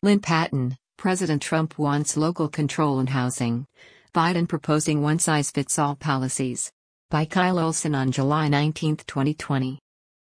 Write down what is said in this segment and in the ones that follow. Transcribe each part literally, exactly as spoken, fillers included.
Lynn Patton, President Trump wants local control in housing. Biden proposing one-size-fits-all policies. By Kyle Olson on July nineteenth, twenty twenty.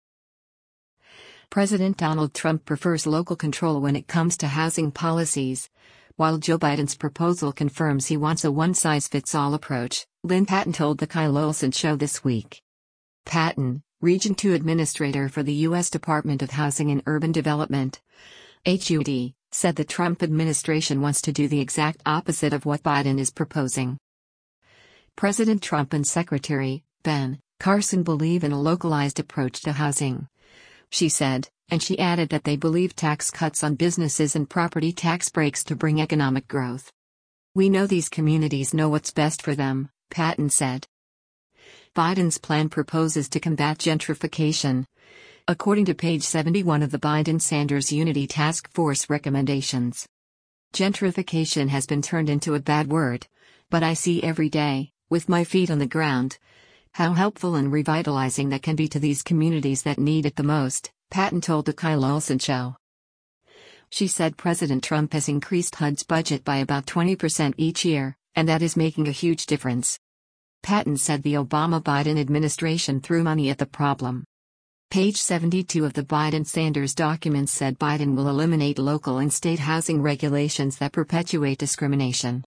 President Donald Trump prefers local control when it comes to housing policies. While Joe Biden's proposal confirms he wants a one-size-fits-all approach, Lynn Patton told The Kyle Olson Show this week. Patton, Region two Administrator for the U S Department of Housing and Urban Development, H U D, said the Trump administration wants to do the exact opposite of what Biden is proposing. President Trump and Secretary Ben Carson believe in a localized approach to housing, she said, and she added that they believe tax cuts on businesses and property tax breaks to bring economic growth. We know these communities know what's best for them, Patton said. Biden's plan proposes to combat gentrification, according to page seventy-one of the Biden-Sanders Unity Task Force recommendations. Gentrification has been turned into a bad word, but I see every day, with my feet on the ground, how helpful and revitalizing that can be to these communities that need it the most, Patton told The Kyle Olson Show. She said President Trump has increased H U D's budget by about twenty percent each year, and that is making a huge difference. Patton said the Obama-Biden administration threw money at the problem. Page seventy-two of the Biden-Sanders documents said Biden will eliminate local and state housing regulations that perpetuate discrimination.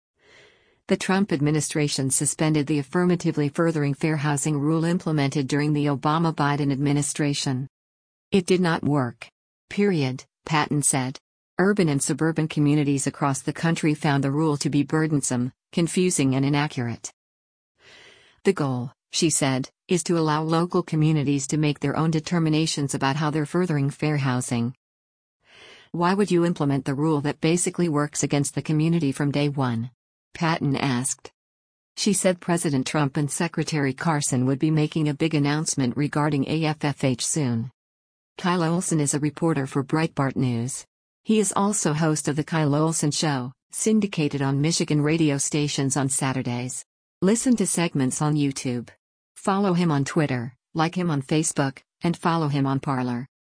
The Trump administration suspended the affirmatively furthering fair housing rule implemented during the Obama-Biden administration. It did not work. Period, Patton said. Urban and suburban communities across the country found the rule to be burdensome, confusing and inaccurate. The goal, she said, is to allow local communities to make their own determinations about how they're furthering fair housing. Why would you implement the rule that basically works against the community from day one? Patton asked. She said President Trump and Secretary Carson would be making a big announcement regarding A F F H soon. Kyle Olson is a reporter for Breitbart News. He is also host of The Kyle Olson Show, syndicated on Michigan radio stations on Saturdays. Listen to segments on YouTube. Follow him on Twitter, like him on Facebook, and follow him on Parler.